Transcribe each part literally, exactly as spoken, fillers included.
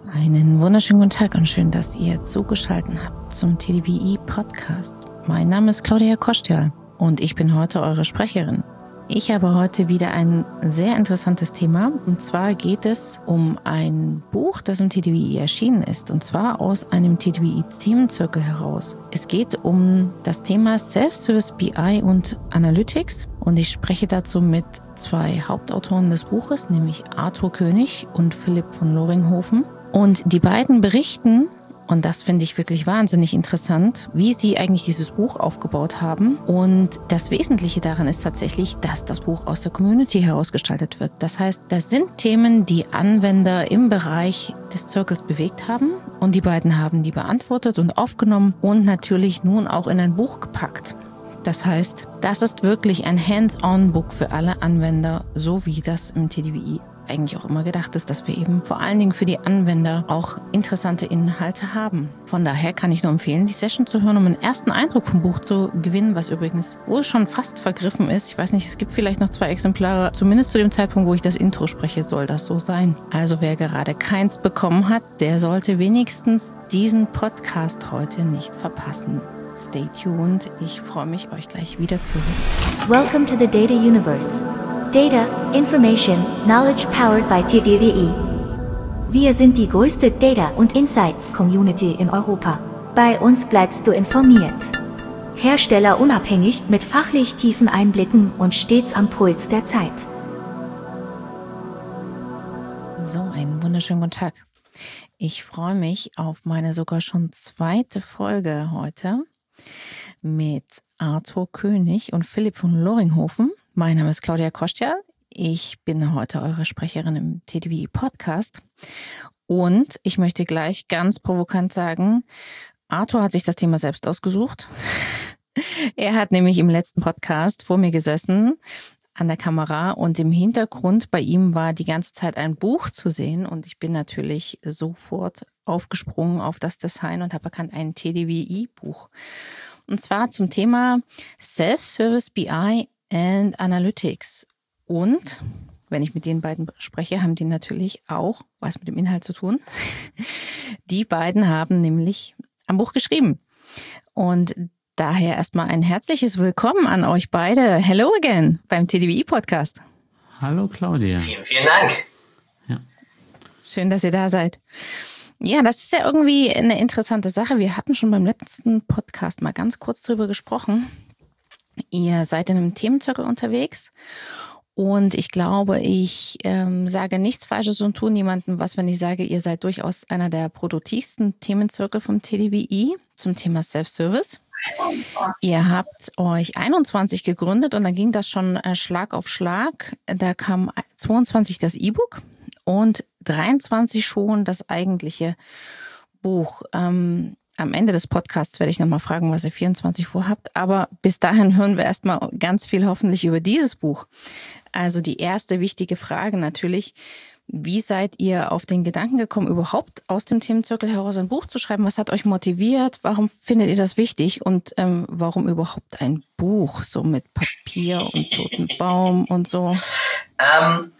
Einen wunderschönen guten Tag und schön, dass ihr zugeschaltet habt zum T D W I-Podcast. Mein Name ist Claudia Kostial und ich bin heute eure Sprecherin. Ich habe heute wieder ein sehr interessantes Thema, und zwar geht es um ein Buch, das im T D W I erschienen ist, und zwar aus einem T D W I-Themenzirkel heraus. Es geht um das Thema Self-Service B I und Analytics, und ich spreche dazu mit zwei Hauptautoren des Buches, nämlich Arthur König und Philipp von Loringhofen. Und die beiden berichten, und das finde ich wirklich wahnsinnig interessant, wie sie eigentlich dieses Buch aufgebaut haben. Und das Wesentliche daran ist tatsächlich, dass das Buch aus der Community herausgestaltet wird. Das heißt, das sind Themen, die Anwender im Bereich des Zirkels bewegt haben. Und die beiden haben die beantwortet und aufgenommen und natürlich nun auch in ein Buch gepackt. Das heißt, das ist wirklich ein Hands-on-Book für alle Anwender, so wie das im T D W I eigentlich auch immer gedacht ist, dass wir eben vor allen Dingen für die Anwender auch interessante Inhalte haben. Von daher kann ich nur empfehlen, die Session zu hören, um einen ersten Eindruck vom Buch zu gewinnen, was übrigens wohl schon fast vergriffen ist. Ich weiß nicht, es gibt vielleicht noch zwei Exemplare. Zumindest zu dem Zeitpunkt, wo ich das Intro spreche, soll das so sein. Also wer gerade keins bekommen hat, der sollte wenigstens diesen Podcast heute nicht verpassen. Stay tuned. Ich freue mich, euch gleich wieder zu hören. Welcome to the Data Universe. Data, Information, Knowledge powered by T D W I. Wir sind die größte Data- und Insights-Community in Europa. Bei uns bleibst du informiert. Herstellerunabhängig mit fachlich tiefen Einblicken und stets am Puls der Zeit. So, einen wunderschönen guten Tag. Ich freue mich auf meine sogar schon zweite Folge heute mit Arthur König und Philipp von Loringhofen. Mein Name ist Claudia Kostial. Ich bin heute eure Sprecherin im T D W I-Podcast. Und ich möchte gleich ganz provokant sagen, Arthur hat sich das Thema selbst ausgesucht. Er hat nämlich im letzten Podcast vor mir gesessen an der Kamera, und im Hintergrund bei ihm war die ganze Zeit ein Buch zu sehen, und ich bin natürlich sofort aufgesprungen auf das Design und habe erkannt, ein T D W I-Buch. Und zwar zum Thema Self-Service B I and Analytics. Und wenn ich mit den beiden spreche, haben die natürlich auch was mit dem Inhalt zu tun. Die beiden haben nämlich ein Buch geschrieben. Und daher erstmal ein herzliches Willkommen an euch beide. Hello again beim T D W I-Podcast. Hallo Claudia. Vielen, vielen Dank. Ja. Schön, dass ihr da seid. Ja, das ist ja irgendwie eine interessante Sache. Wir hatten schon beim letzten Podcast mal ganz kurz drüber gesprochen. Ihr seid in einem Themenzirkel unterwegs. Und ich glaube, ich ähm, sage nichts Falsches und tue niemandem was, wenn ich sage, ihr seid durchaus einer der produktivsten Themenzirkel vom T D W I zum Thema Self-Service. Ihr habt euch einundzwanzig gegründet, und dann ging das schon äh, Schlag auf Schlag. Da kam zweiundzwanzig das E-Book und dreiundzwanzig schon das eigentliche Buch. Ähm, am Ende des Podcasts werde ich nochmal fragen, was ihr vierundzwanzig vorhabt. Aber bis dahin hören wir erstmal ganz viel hoffentlich über dieses Buch. Also die erste wichtige Frage natürlich: Wie seid ihr auf den Gedanken gekommen, überhaupt aus dem Themenzirkel heraus ein Buch zu schreiben? Was hat euch motiviert? Warum findet ihr das wichtig? Und ähm, warum überhaupt ein Buch, so mit Papier und toten Baum und so? Ähm,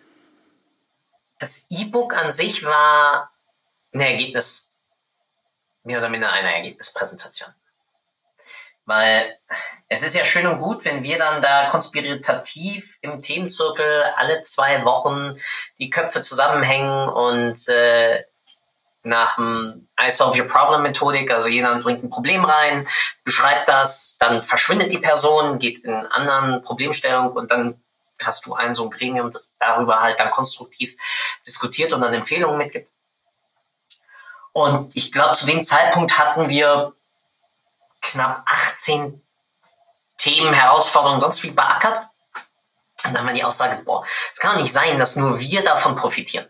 das E-Book an sich war ein Ergebnis, mehr oder minder eine Ergebnispräsentation. Weil es ist ja schön und gut, wenn wir dann da konspirativ im Themenzirkel alle zwei Wochen die Köpfe zusammenhängen und äh, nach dem I Solve Your Problem Methodik, also jeder bringt ein Problem rein, beschreibt das, dann verschwindet die Person, geht in eine andere Problemstellung, und dann hast du ein so ein Gremium, das darüber halt dann konstruktiv diskutiert und dann Empfehlungen mitgibt. Und ich glaube, zu dem Zeitpunkt hatten wir knapp achtzehn Themen, Herausforderungen, sonst wie beackert. Und dann war die Aussage, boah, es kann doch nicht sein, dass nur wir davon profitieren.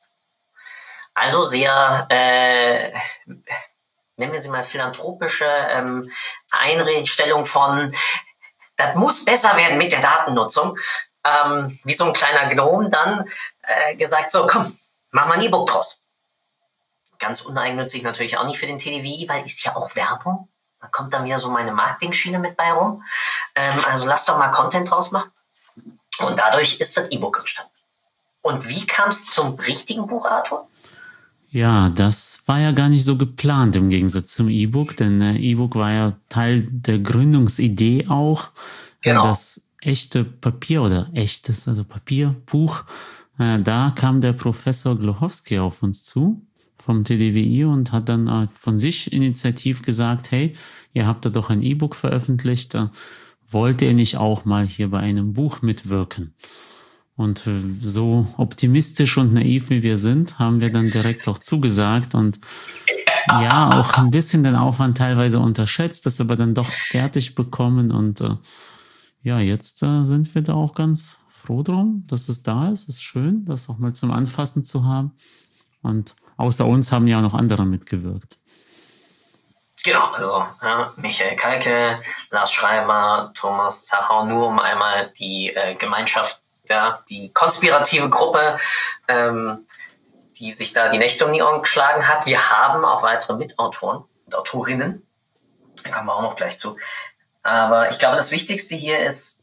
Also sehr, äh, nennen wir sie mal philanthropische ähm, Einstellung von, das muss besser werden mit der Datennutzung. Ähm, wie so ein kleiner Gnome dann äh, gesagt, so komm, mach mal ein E-Book draus. Ganz uneigennützig natürlich auch nicht für den T D W I, weil ist ja auch Werbung. Da kommt dann wieder so meine Marketing-Schiene mit bei rum. Ähm, also lass doch mal Content draus machen. Und dadurch ist das E-Book entstanden. Und wie kam es zum richtigen Buch, Arthur? Ja, das war ja gar nicht so geplant im Gegensatz zum E-Book, denn äh, E-Book war ja Teil der Gründungsidee auch. Genau. Äh, das echte Papier oder echtes, also Papierbuch, äh, da kam der Professor Glochowski auf uns zu vom T D W I und hat dann äh, von sich initiativ gesagt, hey, ihr habt da doch ein E-Book veröffentlicht, äh, wollt ihr nicht auch mal hier bei einem Buch mitwirken? Und äh, so optimistisch und naiv wie wir sind, haben wir dann direkt auch zugesagt und ja, auch ein bisschen den Aufwand teilweise unterschätzt, das aber dann doch fertig bekommen und äh, ja, jetzt äh, sind wir da auch ganz froh drum, dass es da ist. Es ist schön, das auch mal zum Anfassen zu haben. Und außer uns haben ja auch noch andere mitgewirkt. Genau, also ja, Michael Kalke, Lars Schreiber, Thomas Zachau, nur um einmal die äh, Gemeinschaft, ja, die konspirative Gruppe, ähm, die sich da die Nächte um die Ohren geschlagen hat. Wir haben auch weitere Mitautoren und Autorinnen. Da kommen wir auch noch gleich zu. Aber ich glaube, das Wichtigste hier ist,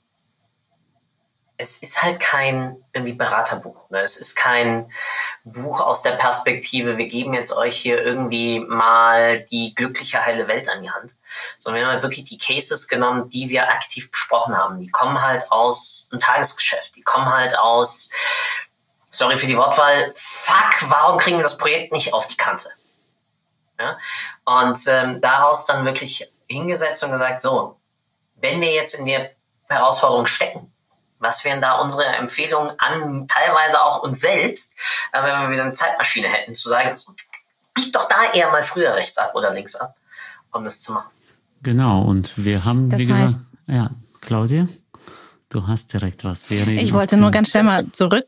es ist halt kein irgendwie Beraterbuch. Ne? Es ist kein Buch aus der Perspektive, wir geben jetzt euch hier irgendwie mal die glückliche, heile Welt an die Hand. Sondern wir haben halt wirklich die Cases genommen, die wir aktiv besprochen haben. Die kommen halt aus dem Tagesgeschäft. Die kommen halt aus, sorry für die Wortwahl, fuck, warum kriegen wir das Projekt nicht auf die Kante? Ja? Und ähm, daraus dann wirklich hingesetzt und gesagt, so, wenn wir jetzt in der Herausforderung stecken, was wären da unsere Empfehlungen an teilweise auch uns selbst, äh, wenn wir wieder eine Zeitmaschine hätten, zu sagen, so, bieg doch da eher mal früher rechts ab oder links ab, um das zu machen. Genau, und wir haben, Das wie heißt, gesagt, ja, Claudia, du hast direkt was. Wir reden ich auf wollte den- nur ganz schnell mal zurück.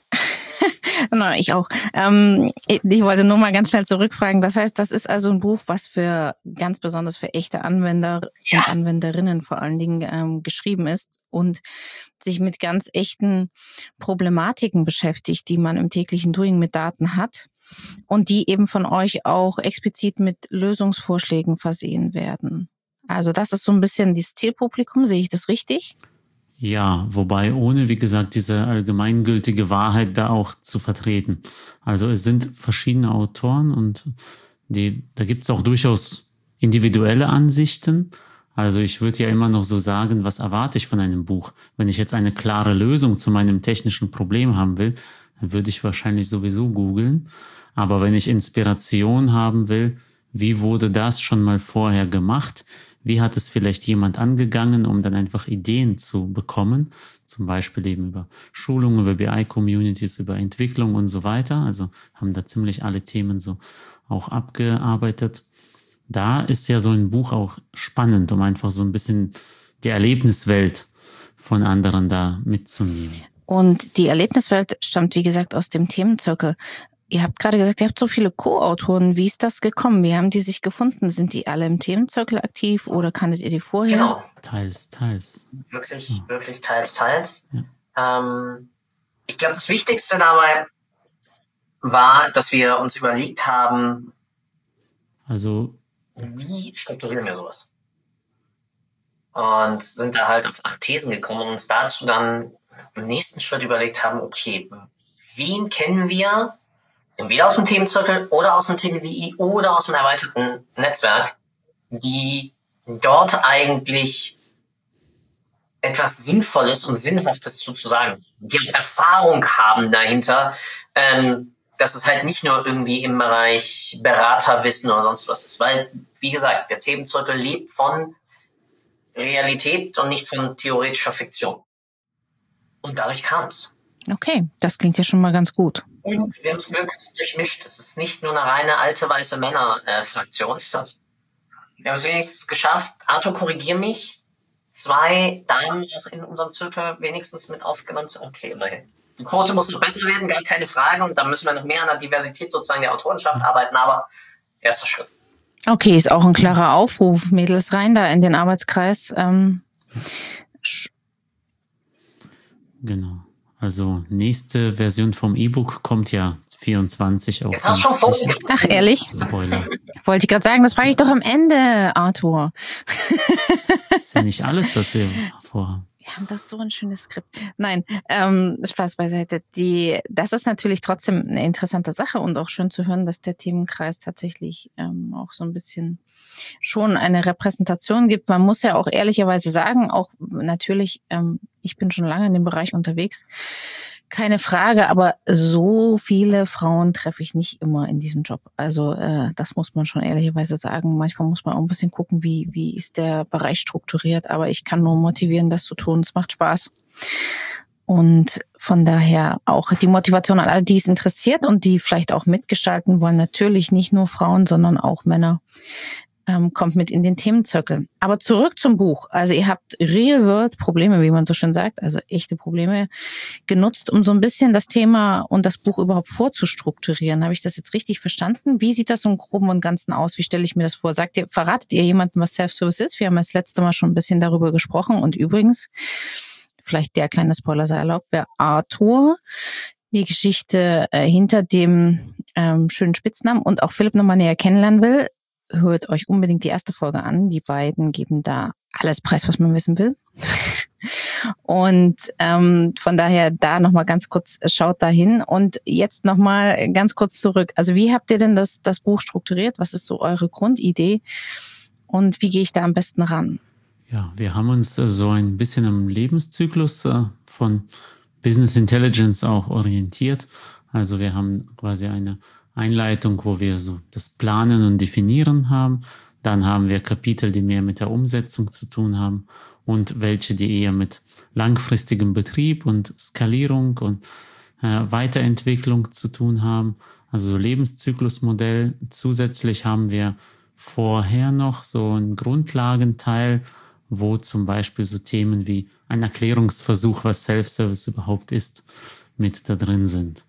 Genau, ich auch. Ähm, ich, ich wollte nur mal ganz schnell zurückfragen. Das heißt, das ist also ein Buch, was für ganz besonders für echte Anwender Ja. und Anwenderinnen vor allen Dingen ähm, geschrieben ist und sich mit ganz echten Problematiken beschäftigt, die man im täglichen Doing mit Daten hat und die eben von euch auch explizit mit Lösungsvorschlägen versehen werden. Also das ist so ein bisschen das Zielpublikum, sehe ich das richtig? Ja, wobei ohne, wie gesagt, diese allgemeingültige Wahrheit da auch zu vertreten. Also es sind verschiedene Autoren und die, da gibt es auch durchaus individuelle Ansichten. Also ich würde ja immer noch so sagen, was erwarte ich von einem Buch? Wenn ich jetzt eine klare Lösung zu meinem technischen Problem haben will, dann würde ich wahrscheinlich sowieso googeln. Aber wenn ich Inspiration haben will, wie wurde das schon mal vorher gemacht? Wie hat es vielleicht jemand angegangen, um dann einfach Ideen zu bekommen? Zum Beispiel eben über Schulungen, über B I-Communities, über Entwicklung und so weiter. Also haben da ziemlich alle Themen so auch abgearbeitet. Da ist ja so ein Buch auch spannend, um einfach so ein bisschen die Erlebniswelt von anderen da mitzunehmen. Und die Erlebniswelt stammt, wie gesagt, aus dem Themenzirkel. Ihr habt gerade gesagt, ihr habt so viele Co-Autoren. Wie ist das gekommen? Wie haben die sich gefunden? Sind die alle im Themenzirkel aktiv oder kanntet ihr die vorher? Genau, Teils, teils. wirklich, Ja. wirklich teils, teils. Ja. Ähm, ich glaube, das Wichtigste dabei war, dass wir uns überlegt haben, Also wie strukturieren wir sowas? Und sind da halt auf acht Thesen gekommen und uns dazu dann im nächsten Schritt überlegt haben, okay, wen kennen wir, entweder aus dem Themenzirkel oder aus dem T D W I oder aus dem erweiterten Netzwerk, die dort eigentlich etwas Sinnvolles und Sinnhaftes zu, zu sagen, die auch Erfahrung haben dahinter, ähm, dass es halt nicht nur irgendwie im Bereich Beraterwissen oder sonst was ist. Weil, wie gesagt, der Themenzirkel lebt von Realität und nicht von theoretischer Fiktion. Und dadurch kam es. Okay, das klingt ja schon mal ganz gut. Und wir haben es möglichst durchmischt. Es ist nicht nur eine reine alte weiße Männer-Fraktion. Wir haben es wenigstens geschafft. Arthur, korrigier mich. Zwei Damen auch in unserem Zirkel wenigstens mit aufgenommen. Okay, immerhin. Die Quote muss noch besser werden, gar keine Frage. Und da müssen wir noch mehr an der Diversität sozusagen der Autorenschaft arbeiten. Aber erster Schritt. Okay, ist auch ein klarer Aufruf. Mädels rein da in den Arbeitskreis. Ähm, sch- genau. Also nächste Version vom E-Book kommt ja vierundzwanzig auch. Jetzt hast du schon ganz sicher. Folgen. Ach, ehrlich? Spoiler. Wollte ich gerade sagen, das frage ich doch am Ende, Arthur. Ist ja nicht alles, was wir vorhaben. Wir haben das so ein schönes Skript. Nein, ähm, Spaß beiseite. Die, das ist natürlich trotzdem eine interessante Sache und auch schön zu hören, dass der Themenkreis tatsächlich ähm, auch so ein bisschen schon eine Repräsentation gibt. Man muss ja auch ehrlicherweise sagen, auch natürlich, ähm, ich bin schon lange in dem Bereich unterwegs, keine Frage, aber so viele Frauen treffe ich nicht immer in diesem Job. Also äh, das muss man schon ehrlicherweise sagen. Manchmal muss man auch ein bisschen gucken, wie wie ist der Bereich strukturiert. Aber ich kann nur motivieren, das zu tun. Es macht Spaß. Und von daher auch die Motivation an alle, die es interessiert und die vielleicht auch mitgestalten wollen. Natürlich nicht nur Frauen, sondern auch Männer. Ähm, kommt mit in den Themenzirkel. Aber zurück zum Buch. Also ihr habt Real-World-Probleme, wie man so schön sagt, also echte Probleme genutzt, um so ein bisschen das Thema und das Buch überhaupt vorzustrukturieren. Habe ich das jetzt richtig verstanden? Wie sieht das im Groben und Ganzen aus? Wie stelle ich mir das vor? Sagt ihr, verratet ihr jemandem, was Self-Service ist? Wir haben das letzte Mal schon ein bisschen darüber gesprochen. Und übrigens, vielleicht der kleine Spoiler sei erlaubt, wer Arthur, die Geschichte äh, hinter dem ähm, schönen Spitznamen und auch Philipp nochmal näher kennenlernen will, hört euch unbedingt die erste Folge an. Die beiden geben da alles preis, was man wissen will. Und ähm, von daher da nochmal ganz kurz, schaut da hin. Und jetzt nochmal ganz kurz zurück. Also wie habt ihr denn das, das Buch strukturiert? Was ist so eure Grundidee? Und wie gehe ich da am besten ran? Ja, wir haben uns äh, so ein bisschen am Lebenszyklus äh, von Business Intelligence auch orientiert. Also wir haben quasi eine Einleitung, wo wir so das Planen und Definieren haben. Dann haben wir Kapitel, die mehr mit der Umsetzung zu tun haben und welche, die eher mit langfristigem Betrieb und Skalierung und äh, Weiterentwicklung zu tun haben. Also so Lebenszyklusmodell. Zusätzlich haben wir vorher noch so einen Grundlagenteil, wo zum Beispiel so Themen wie ein Erklärungsversuch, was Self-Service überhaupt ist, mit da drin sind.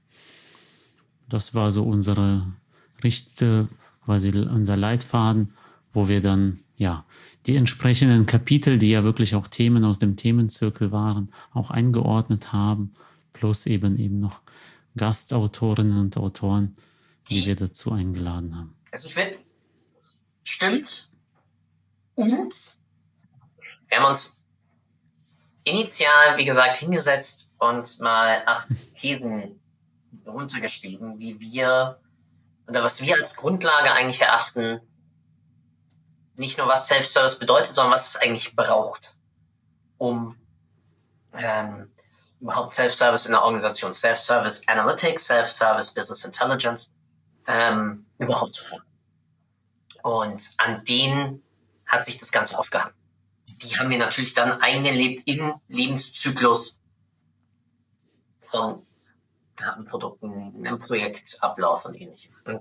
Das war so unsere Richte, quasi unser Leitfaden, wo wir dann ja die entsprechenden Kapitel, die ja wirklich auch Themen aus dem Themenzirkel waren, auch eingeordnet haben, plus eben eben noch Gastautorinnen und Autoren, die wir dazu eingeladen haben. Also ich finde, stimmt. Und wir haben uns initial, wie gesagt, hingesetzt und mal acht Thesen runtergeschrieben, wie wir oder was wir als Grundlage eigentlich erachten, nicht nur was Self-Service bedeutet, sondern was es eigentlich braucht, um ähm, überhaupt Self-Service in der Organisation, Self-Service Analytics, Self-Service Business Intelligence ähm, überhaupt zu haben. Und an denen hat sich das Ganze aufgehangen. Die haben wir natürlich dann eingelebt im Lebenszyklus von Datenprodukten, einem Projektablauf und ähnlichem. Und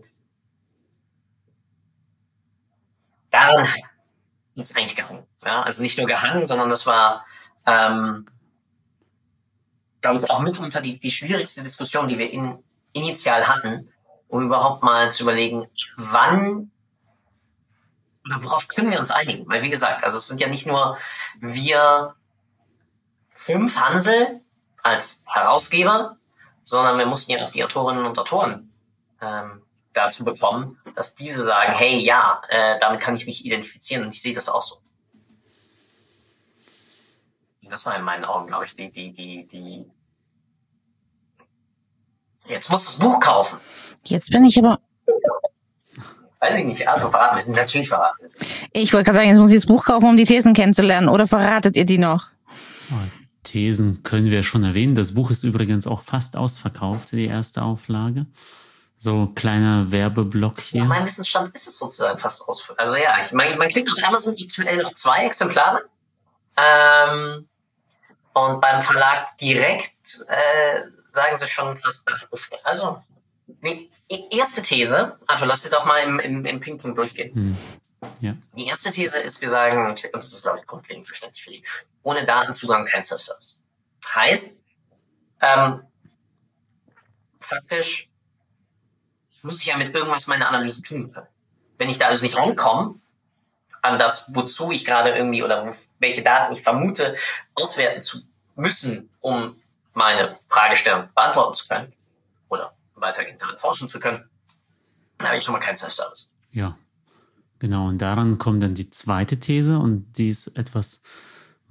daran hat es eigentlich gehangen. Ja, also nicht nur gehangen, sondern das war, ähm, glaube ich, auch mitunter die, die schwierigste Diskussion, die wir in, initial hatten, um überhaupt mal zu überlegen, wann oder worauf können wir uns einigen? Weil, wie gesagt, also es sind ja nicht nur wir fünf Hansel als Herausgeber, sondern wir mussten ja auch die Autorinnen und Autoren ähm, dazu bekommen, dass diese sagen, hey, ja, äh, damit kann ich mich identifizieren und ich sehe das auch so. Und das war in meinen Augen, glaube ich, die, die, die, die jetzt musst du das Buch kaufen. Jetzt bin ich aber... Weiß ich nicht, also verraten, wir sind natürlich verraten. Ich wollte gerade sagen, jetzt muss ich das Buch kaufen, um die Thesen kennenzulernen. Oder verratet ihr die noch? Thesen können wir schon erwähnen. Das Buch ist übrigens auch fast ausverkauft, die erste Auflage. So kleiner Werbeblock hier. Ja, mein Wissensstand ist es sozusagen fast ausverkauft. Also ja, ich meine, man kriegt auf Amazon aktuell noch zwei Exemplare. Ähm, und beim Verlag direkt äh, sagen sie schon fast nachbestellt. Also, die erste These, also lass sie doch mal im, im, im Ping-Pong durchgehen. Hm. Ja. Die erste These ist, wir sagen, und das ist, glaube ich, grundlegend verständlich für die, ohne Datenzugang kein Self-Service. Heißt, ähm, faktisch muss ich ja mit irgendwas meine Analyse tun können. Wenn ich da also nicht rankomme, an das, wozu ich gerade irgendwie oder wo, welche Daten ich vermute, auswerten zu müssen, um meine Fragestellung beantworten zu können oder weitergehend damit forschen zu können, dann habe ich schon mal keinen Self-Service. Ja, genau. Und daran kommt dann die zweite These und die ist etwas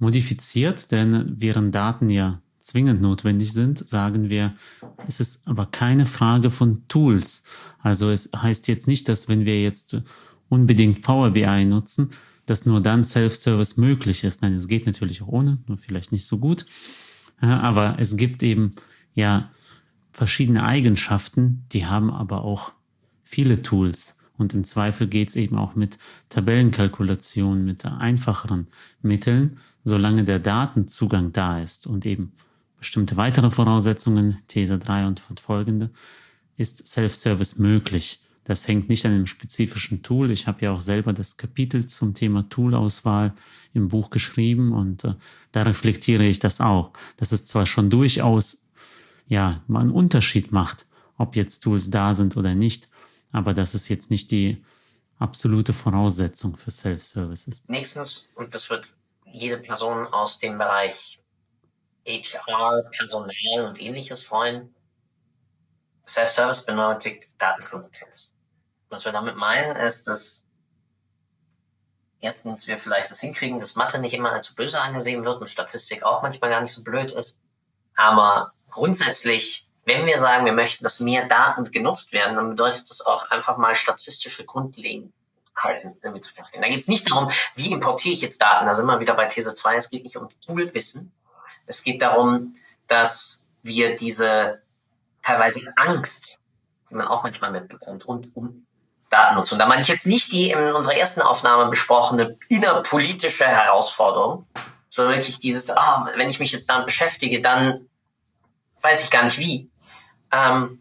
modifiziert, denn während Daten ja zwingend notwendig sind, sagen wir, es ist aber keine Frage von Tools. Also es heißt jetzt nicht, dass wenn wir jetzt unbedingt Power B I nutzen, dass nur dann Self-Service möglich ist. Nein, es geht natürlich auch ohne, nur vielleicht nicht so gut. Aber es gibt eben ja verschiedene Eigenschaften, die haben aber auch viele Tools. Und im Zweifel geht es eben auch mit Tabellenkalkulationen, mit einfacheren Mitteln, solange der Datenzugang da ist und eben bestimmte weitere Voraussetzungen, These drei und folgende, ist Self-Service möglich. Das hängt nicht an einem spezifischen Tool. Ich habe ja auch selber das Kapitel zum Thema Toolauswahl im Buch geschrieben und äh, da reflektiere ich das auch, dass es zwar schon durchaus ja, mal einen Unterschied macht, ob jetzt Tools da sind oder nicht, aber dass es jetzt nicht die absolute Voraussetzung für Self-Service ist. Nächstens, und das wird jede Person aus dem Bereich H R, Personal und ähnliches freuen, Self-Service benötigt Datenkompetenz. Was wir damit meinen, ist, dass erstens wir vielleicht das hinkriegen, dass Mathe nicht immer als böse angesehen wird und Statistik auch manchmal gar nicht so blöd ist. Aber grundsätzlich, wenn wir sagen, wir möchten, dass mehr Daten genutzt werden, dann bedeutet das auch einfach mal statistische Grundlagen irgendwie zu verstehen. Da geht es nicht darum, wie importiere ich jetzt Daten. Da sind wir wieder bei These zwei. Es geht nicht um Toolwissen. Es geht darum, dass wir diese teilweise Angst, die man auch manchmal mitbekommt, rund um Datennutzung. Da meine ich jetzt nicht die in unserer ersten Aufnahme besprochene innerpolitische Herausforderung, sondern wirklich dieses, ah, wenn ich mich jetzt damit beschäftige, dann weiß ich gar nicht wie, ähm,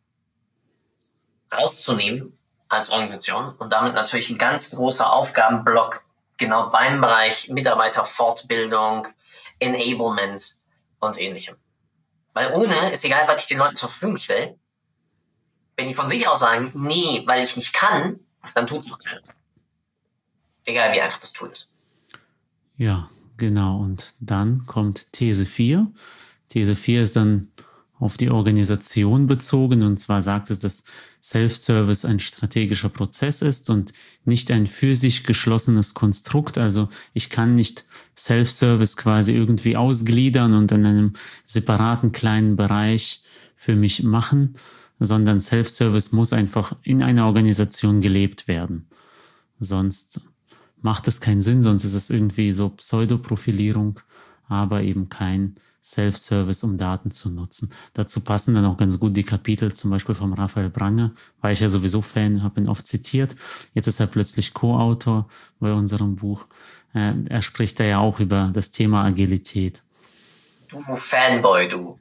rauszunehmen als Organisation und damit natürlich ein ganz großer Aufgabenblock genau beim Bereich Mitarbeiterfortbildung, Enablement und ähnlichem. Weil ohne ist egal, was ich den Leuten zur Verfügung stelle. Wenn die von sich aus sagen, nee, weil ich nicht kann, dann tut's doch keiner. Egal, wie einfach das Tool ist. Ja, genau. Und dann kommt These vier. These vier ist dann auf die Organisation bezogen. Und zwar sagt es, dass Self-Service ein strategischer Prozess ist und nicht ein für sich geschlossenes Konstrukt. Also ich kann nicht Self-Service quasi irgendwie ausgliedern und in einem separaten kleinen Bereich für mich machen, sondern Self-Service muss einfach in einer Organisation gelebt werden. Sonst macht es keinen Sinn, sonst ist es irgendwie so Pseudoprofilierung, aber eben kein Self-Service, um Daten zu nutzen. Dazu passen dann auch ganz gut die Kapitel, zum Beispiel vom Raphael Brange, war ich ja sowieso Fan, habe ihn oft zitiert. Jetzt ist er plötzlich Co-Autor bei unserem Buch. Äh, er spricht da ja auch über das Thema Agilität. Du Fanboy, du.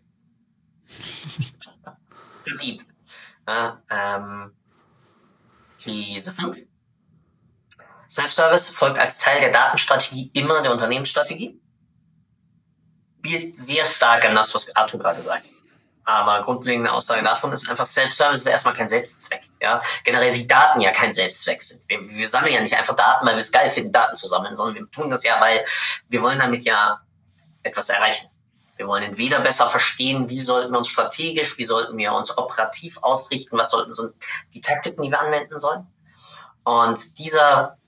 Verdient. Ja, ähm, These fünf. Self-Service folgt als Teil der Datenstrategie immer der Unternehmensstrategie. Spielt sehr stark an das, was Arthur gerade sagt. Aber grundlegende Aussage davon ist einfach, Self-Service ist erstmal kein Selbstzweck. Ja? Generell wie Daten ja kein Selbstzweck sind. Wir, wir sammeln ja nicht einfach Daten, weil wir es geil finden, Daten zu sammeln, sondern wir tun das ja, weil wir wollen damit ja etwas erreichen. Wir wollen entweder besser verstehen, wie sollten wir uns strategisch, wie sollten wir uns operativ ausrichten, was sollten sind die Taktiken, die wir anwenden sollen. Und dieser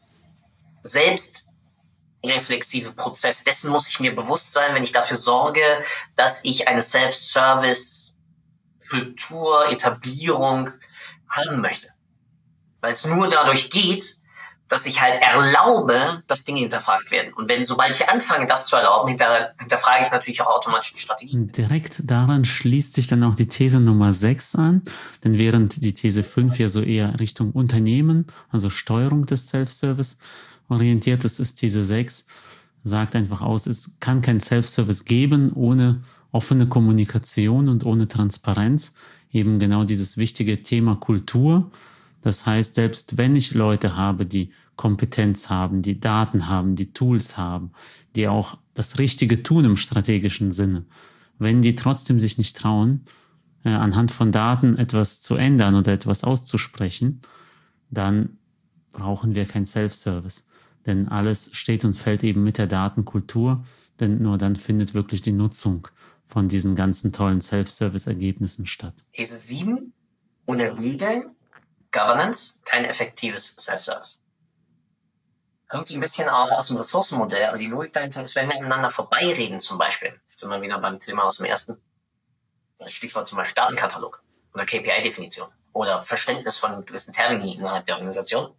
selbstreflexive Prozess, dessen muss ich mir bewusst sein, wenn ich dafür sorge, dass ich eine Self-Service-Kultur, Etablierung haben möchte. Weil es nur dadurch geht, dass ich halt erlaube, dass Dinge hinterfragt werden. Und wenn, sobald ich anfange, das zu erlauben, hinter, hinterfrage ich natürlich auch automatisch die Strategie. Und direkt daran schließt sich dann auch die These Nummer sechs an, denn während die These fünf ja so eher Richtung Unternehmen, also Steuerung des Self-Service orientiert ist, ist These sechs, sagt einfach aus, es kann kein Self-Service geben ohne offene Kommunikation und ohne Transparenz. Eben genau dieses wichtige Thema Kultur. Das heißt, selbst wenn ich Leute habe, die Kompetenz haben, die Daten haben, die Tools haben, die auch das Richtige tun im strategischen Sinne, wenn die trotzdem sich nicht trauen, äh, anhand von Daten etwas zu ändern oder etwas auszusprechen, dann brauchen wir kein Self-Service. Denn alles steht und fällt eben mit der Datenkultur, denn nur dann findet wirklich die Nutzung von diesen ganzen tollen Self-Service-Ergebnissen statt. These sieben, ohne Regeln, Governance, kein effektives Self-Service. kommt so ein bisschen auch aus dem Ressourcenmodell, aber die Logik dahinter ist, wenn wir aneinander vorbeireden zum Beispiel, jetzt sind wir wieder beim Thema aus dem ersten, Stichwort zum Beispiel Datenkatalog oder K P I-Definition oder Verständnis von gewissen Termini innerhalb der Organisation,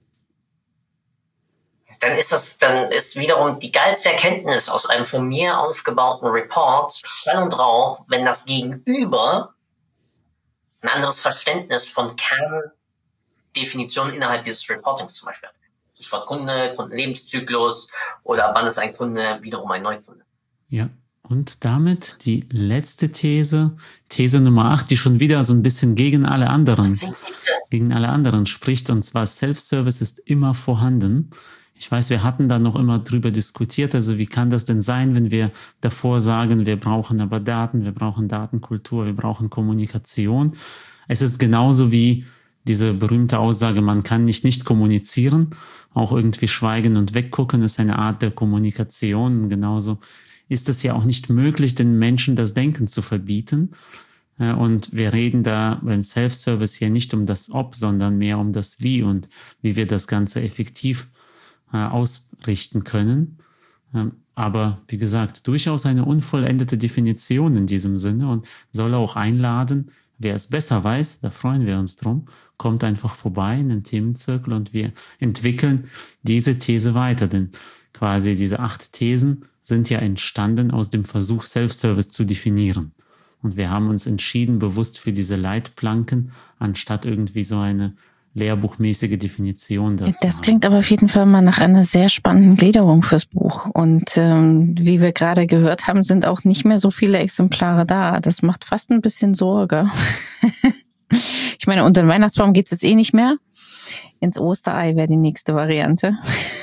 dann ist das, dann ist wiederum die geilste Erkenntnis aus einem von mir aufgebauten Report Schall und Rauch, wenn das Gegenüber ein anderes Verständnis von Kerndefinitionen innerhalb dieses Reportings zum Beispiel hat. Stichwort Kunde, Kundenlebenszyklus oder ab wann ist ein Kunde wiederum ein Neukunde. Ja, und damit die letzte These, These Nummer acht, die schon wieder so ein bisschen gegen alle anderen, gegen alle anderen spricht, und zwar Self-Service ist immer vorhanden. Ich weiß, wir hatten da noch immer drüber diskutiert, also wie kann das denn sein, wenn wir davor sagen, wir brauchen aber Daten, wir brauchen Datenkultur, wir brauchen Kommunikation. Es ist genauso wie diese berühmte Aussage, man kann nicht nicht kommunizieren, auch irgendwie schweigen und weggucken ist eine Art der Kommunikation. Und genauso ist es ja auch nicht möglich, den Menschen das Denken zu verbieten. Und wir reden da beim Self-Service hier nicht um das Ob, sondern mehr um das Wie und wie wir das Ganze effektiv ausrichten können. Aber wie gesagt, durchaus eine unvollendete Definition in diesem Sinne und soll auch einladen, wer es besser weiß, da freuen wir uns drum, kommt einfach vorbei in den Themenzirkel und wir entwickeln diese These weiter. Denn quasi diese acht Thesen sind ja entstanden aus dem Versuch, Self-Service zu definieren. Und wir haben uns entschieden, bewusst für diese Leitplanken, anstatt irgendwie so eine lehrbuchmäßige Definition dazu. Das klingt aber auf jeden Fall mal nach einer sehr spannenden Gliederung fürs Buch. Und ähm, wie wir gerade gehört haben, sind auch nicht mehr so viele Exemplare da. Das macht fast ein bisschen Sorge. Ich meine, unter den Weihnachtsbaum geht's jetzt eh nicht mehr. Ins Osterei wäre die nächste Variante.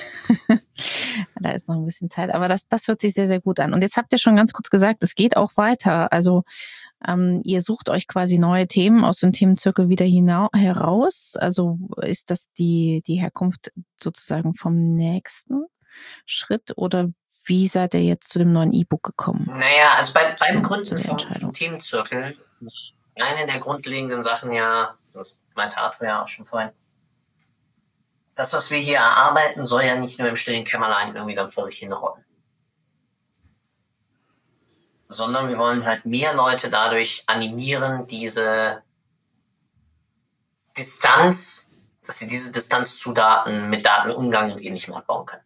Da ist noch ein bisschen Zeit, aber das, das hört sich sehr, sehr gut an. Und jetzt habt ihr schon ganz kurz gesagt, es geht auch weiter. Also ähm, ihr sucht euch quasi neue Themen aus dem Themenzirkel wieder hinau- heraus. Also ist das die, die Herkunft sozusagen vom nächsten Schritt oder wie seid ihr jetzt zu dem neuen E-Book gekommen? Naja, also bei, beim Gründen vom, vom Themenzirkel, eine der grundlegenden Sachen ja, das meinte Arthur ja auch schon vorhin, das, was wir hier erarbeiten, soll ja nicht nur im stillen Kämmerlein irgendwie dann vor sich hin rollen. Sondern wir wollen halt mehr Leute dadurch animieren, diese Distanz, dass sie diese Distanz zu Daten, mit Daten umgang und ähnlichem abbauen können.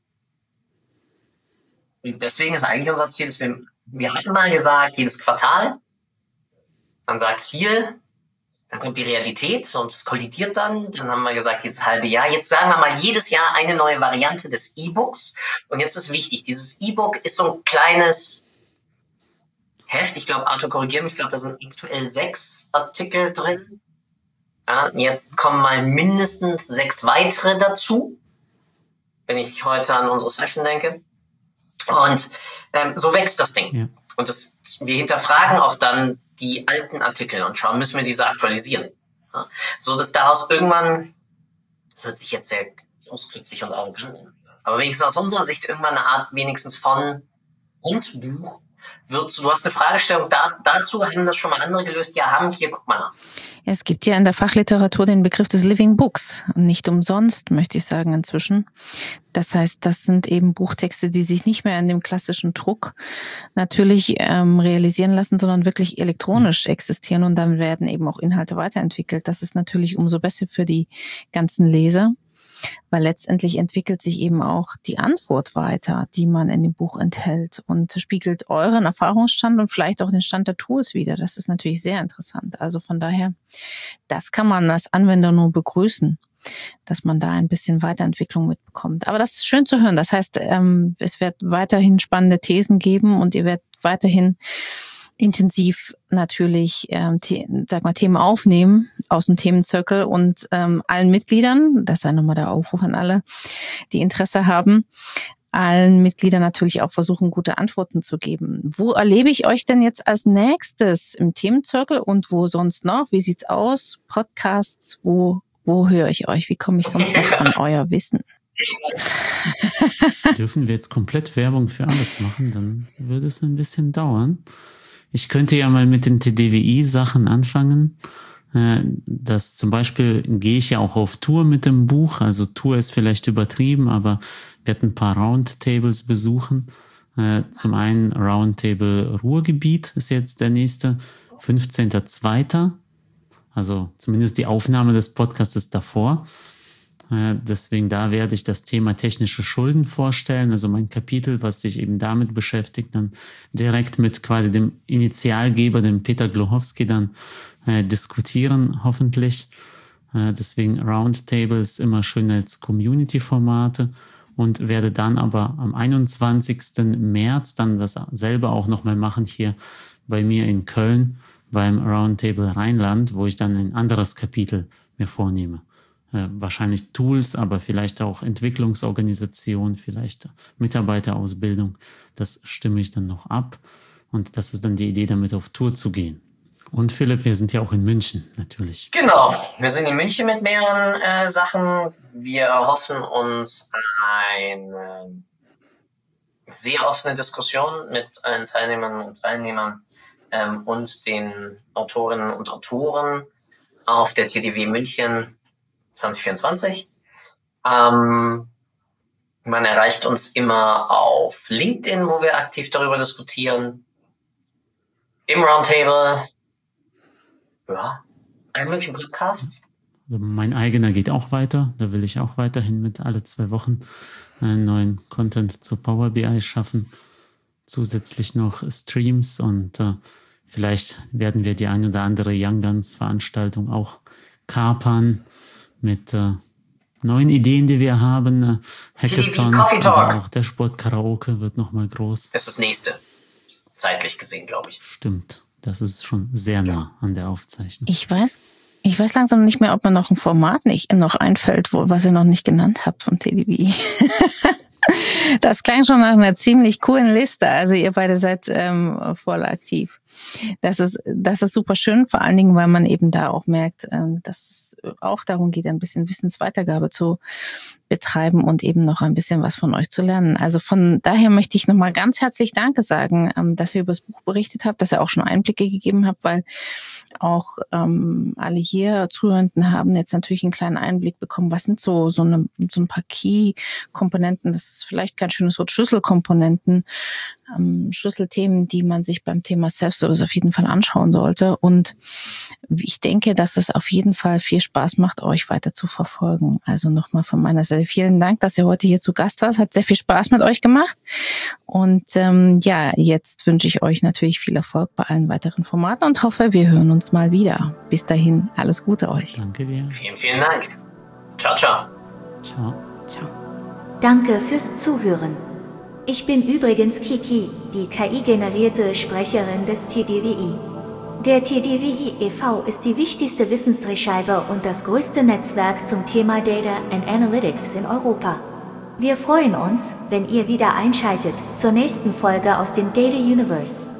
Und deswegen ist eigentlich unser Ziel, dass wir, wir hatten mal gesagt, jedes Quartal, man sagt viel, dann kommt die Realität und es kollidiert dann. Dann haben wir gesagt, jedes halbe Jahr. Jetzt sagen wir mal jedes Jahr eine neue Variante des E-Books. Und jetzt ist wichtig, dieses E-Book ist so ein kleines Heft. Ich glaube, Arthur, korrigiere mich, ich glaube, da sind aktuell sechs Artikel drin. Ja, jetzt kommen mal mindestens sechs weitere dazu, wenn ich heute an unsere Session denke. Und ähm, so wächst das Ding. Ja. Und das, wir hinterfragen auch dann die alten Artikel und schauen, müssen wir diese aktualisieren. Ja, so dass daraus irgendwann, das hört sich jetzt sehr ausklützig und arrogant an, aber wenigstens aus unserer Sicht irgendwann eine Art wenigstens von Handbuch wird. Du hast eine Fragestellung da, dazu, haben das schon mal andere gelöst? Ja, haben hier, guck mal nach. Es gibt ja in der Fachliteratur den Begriff des Living Books. Nicht umsonst, möchte ich sagen, inzwischen. Das heißt, das sind eben Buchtexte, die sich nicht mehr in dem klassischen Druck natürlich ähm, realisieren lassen, sondern wirklich elektronisch existieren und dann werden eben auch Inhalte weiterentwickelt. Das ist natürlich umso besser für die ganzen Leser, weil letztendlich entwickelt sich eben auch die Antwort weiter, die man in dem Buch enthält und spiegelt euren Erfahrungsstand und vielleicht auch den Stand der Tools wider. Das ist natürlich sehr interessant. Also von daher, das kann man als Anwender nur begrüßen, dass man da ein bisschen Weiterentwicklung mitbekommt. Aber das ist schön zu hören. Das heißt, ähm, es wird weiterhin spannende Thesen geben und ihr werdet weiterhin intensiv natürlich ähm, The- sag mal, Themen aufnehmen aus dem Themenzirkel und ähm, allen Mitgliedern, das sei nochmal der Aufruf an alle, die Interesse haben, allen Mitgliedern natürlich auch versuchen, gute Antworten zu geben. Wo erlebe ich euch denn jetzt als nächstes im Themenzirkel und wo sonst noch? Wie sieht's aus? Podcasts, wo wo höre ich euch? Wie komme ich sonst noch an euer Wissen? Dürfen wir jetzt komplett Werbung für alles machen, dann würde es ein bisschen dauern. Ich könnte ja mal mit den T D W I-Sachen anfangen. dass zum Beispiel gehe ich ja auch auf Tour mit dem Buch, also Tour ist vielleicht übertrieben, aber wir werden ein paar Roundtables besuchen. Zum einen Roundtable Ruhrgebiet ist jetzt der nächste, fünfzehnter zweiter Also zumindest die Aufnahme des Podcasts ist davor. Deswegen da werde ich das Thema technische Schulden vorstellen, also mein Kapitel, was sich eben damit beschäftigt, dann direkt mit quasi dem Initialgeber, dem Peter Glochowski, dann äh, diskutieren, hoffentlich. Äh, deswegen Roundtables immer schön als Community-Formate und werde dann aber am einundzwanzigsten März dann dasselbe auch nochmal machen hier bei mir in Köln beim Roundtable Rheinland, wo ich dann ein anderes Kapitel mir vornehme. Äh, wahrscheinlich Tools, aber vielleicht auch Entwicklungsorganisation, vielleicht Mitarbeiterausbildung. Das stimme ich dann noch ab. Und das ist dann die Idee, damit auf Tour zu gehen. Und Philipp, wir sind ja auch in München, natürlich. Genau, wir sind in München mit mehreren äh, Sachen. Wir hoffen uns eine sehr offene Diskussion mit allen Teilnehmerinnen und Teilnehmern ähm, und den Autorinnen und Autoren auf der T D W München zwanzig vierundzwanzig. Ähm, man erreicht uns immer auf LinkedIn, wo wir aktiv darüber diskutieren. Im Roundtable. Ja, einen möglichen Podcast. Also mein eigener geht auch weiter. Da will ich auch weiterhin mit alle zwei Wochen einen neuen Content zu Power B I schaffen. Zusätzlich noch Streams und äh, vielleicht werden wir die ein oder andere Young Guns Veranstaltung auch kapern mit äh, neuen Ideen, die wir haben. Äh, Hackathons, aber auch der Sport Karaoke wird nochmal groß. Das ist das nächste. Zeitlich gesehen, glaube ich. Stimmt. Das ist schon sehr nah an der Aufzeichnung. Ich weiß, ich weiß langsam nicht mehr, ob mir noch ein Format nicht noch einfällt, wo, was ihr noch nicht genannt habt vom T D W I. Das klang schon nach einer ziemlich coolen Liste. Also ihr beide seid ähm, voll aktiv. Das ist, das ist super schön, vor allen Dingen, weil man eben da auch merkt, ähm, dass es auch darum geht, ein bisschen Wissensweitergabe zu betreiben und eben noch ein bisschen was von euch zu lernen. Also von daher möchte ich nochmal ganz herzlich Danke sagen, ähm, dass ihr über das Buch berichtet habt, dass ihr auch schon Einblicke gegeben habt, weil auch ähm, alle hier Zuhörenden haben jetzt natürlich einen kleinen Einblick bekommen, was sind so so, eine, so ein paar Key-Komponenten, das ist vielleicht kein schönes Wort, Schlüsselkomponenten, ähm, Schlüsselthemen, die man sich beim Thema Self-Service auf jeden Fall anschauen sollte. Und ich denke, dass es auf jeden Fall viel Spaß macht, euch weiter zu verfolgen. Also nochmal von meiner Seite vielen Dank, dass ihr heute hier zu Gast wart. Hat sehr viel Spaß mit euch gemacht. Und ähm, ja, jetzt wünsche ich euch natürlich viel Erfolg bei allen weiteren Formaten und hoffe, wir hören uns mal wieder. Bis dahin, alles Gute euch. Danke dir. Vielen, vielen Dank. Ciao, ciao. Ciao. Ciao. Danke fürs Zuhören. Ich bin übrigens Kiki, die K I-generierte Sprecherin des T D W I. Der T D W I e V ist die wichtigste Wissensdrehscheibe und das größte Netzwerk zum Thema Data and Analytics in Europa. Wir freuen uns, wenn ihr wieder einschaltet zur nächsten Folge aus dem Data Universe.